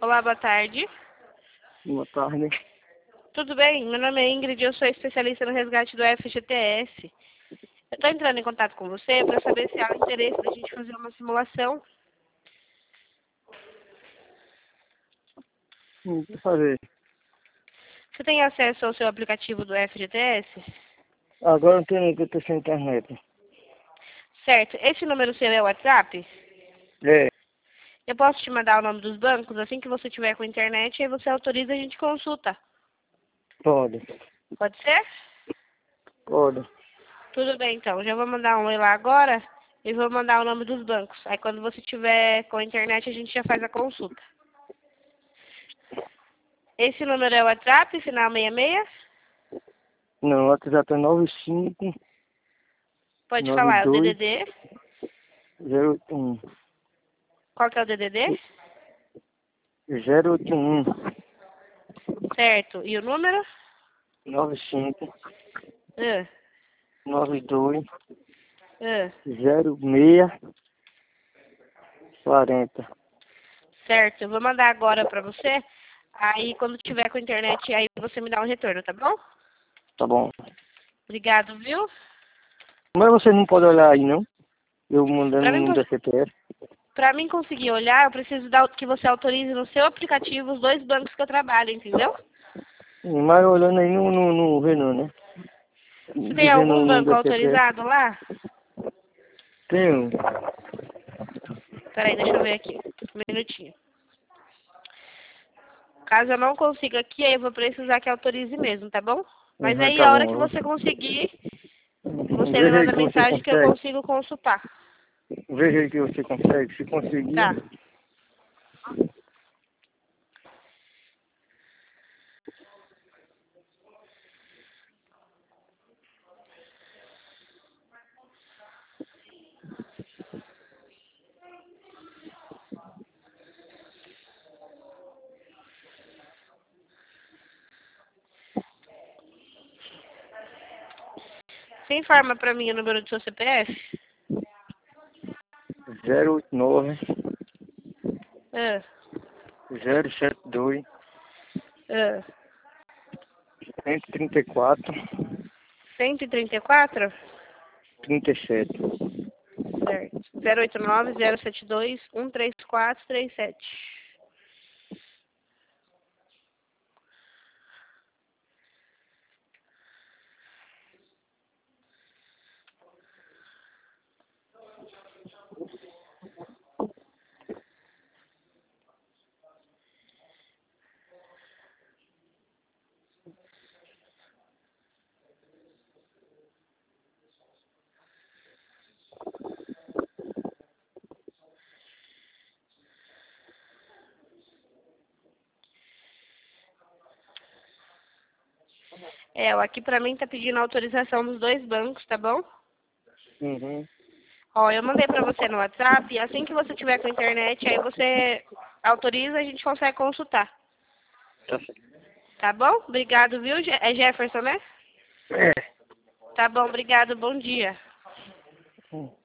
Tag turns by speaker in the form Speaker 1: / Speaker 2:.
Speaker 1: Olá, boa tarde.
Speaker 2: Boa tarde.
Speaker 1: Tudo bem? Meu nome é Ingrid, eu sou especialista no resgate do FGTS. Eu estou entrando em contato com você para saber se há interesse da gente fazer uma simulação.
Speaker 2: Vou fazer.
Speaker 1: Você tem acesso ao seu aplicativo do FGTS?
Speaker 2: Agora não tenho que eu tô sem internet.
Speaker 1: Certo. Esse número seu é o WhatsApp?
Speaker 2: É,
Speaker 1: Eu posso te mandar o nome dos bancos assim que você tiver com a internet, aí você autoriza e a gente consulta.
Speaker 2: pode.
Speaker 1: Pode ser?
Speaker 2: Pode.
Speaker 1: Tudo bem, então. Já vou mandar um oi lá agora e vou mandar o nome dos bancos. Aí quando você tiver com a internet, a gente já faz a consulta. Esse número é o WhatsApp, final 66?
Speaker 2: Não, o WhatsApp é 95
Speaker 1: Pode falar, é o
Speaker 2: 92
Speaker 1: DDD.
Speaker 2: 081
Speaker 1: Qual que é o DDD?
Speaker 2: 081
Speaker 1: Certo. E o número?
Speaker 2: 95
Speaker 1: Ah,
Speaker 2: 92
Speaker 1: ah.
Speaker 2: 06 40.
Speaker 1: Certo. Eu vou mandar agora pra você. Aí quando tiver com a internet, aí você me dá um retorno, tá bom?
Speaker 2: Tá bom.
Speaker 1: Obrigado, viu?
Speaker 2: Mas você não pode olhar aí, não? Eu mandando
Speaker 1: Pra
Speaker 2: o
Speaker 1: mim,
Speaker 2: número da CPF.
Speaker 1: pra mim conseguir olhar, eu preciso que você autorize no seu aplicativo os dois bancos que eu trabalho, entendeu?
Speaker 2: Mas olhando aí não vê não, né?
Speaker 1: Você tem
Speaker 2: Dizendo
Speaker 1: algum
Speaker 2: o número
Speaker 1: banco
Speaker 2: da CPF.
Speaker 1: autorizado lá?
Speaker 2: Tenho.
Speaker 1: Peraí, deixa eu ver aqui. Um minutinho. Caso eu não consiga aqui, aí eu vou precisar que autorize mesmo, tá bom? Mas
Speaker 2: Uhum,
Speaker 1: aí,
Speaker 2: tá
Speaker 1: a hora que
Speaker 2: bom.
Speaker 1: você conseguir, você me
Speaker 2: Veja aí
Speaker 1: manda
Speaker 2: que você
Speaker 1: mensagem que eu
Speaker 2: consegue.
Speaker 1: consigo consultar.
Speaker 2: Veja aí que você consegue. Se conseguir,
Speaker 1: Tá. Você informa pra mim o número do seu CPF?
Speaker 2: 089
Speaker 1: Ah,
Speaker 2: 072
Speaker 1: ah.
Speaker 2: 134
Speaker 1: 134?
Speaker 2: 37.
Speaker 1: Certo. 089-072-13437. É, aqui pra mim tá pedindo autorização dos dois bancos, tá bom?
Speaker 2: Uhum.
Speaker 1: Ó, eu mandei pra você no WhatsApp, e assim que você tiver com a internet, aí você autoriza e a gente consegue consultar.
Speaker 2: Tá certo.
Speaker 1: Tá bom? Obrigado, viu? É Jefferson, né?
Speaker 2: É.
Speaker 1: Tá bom, obrigado, bom dia.
Speaker 2: Hum.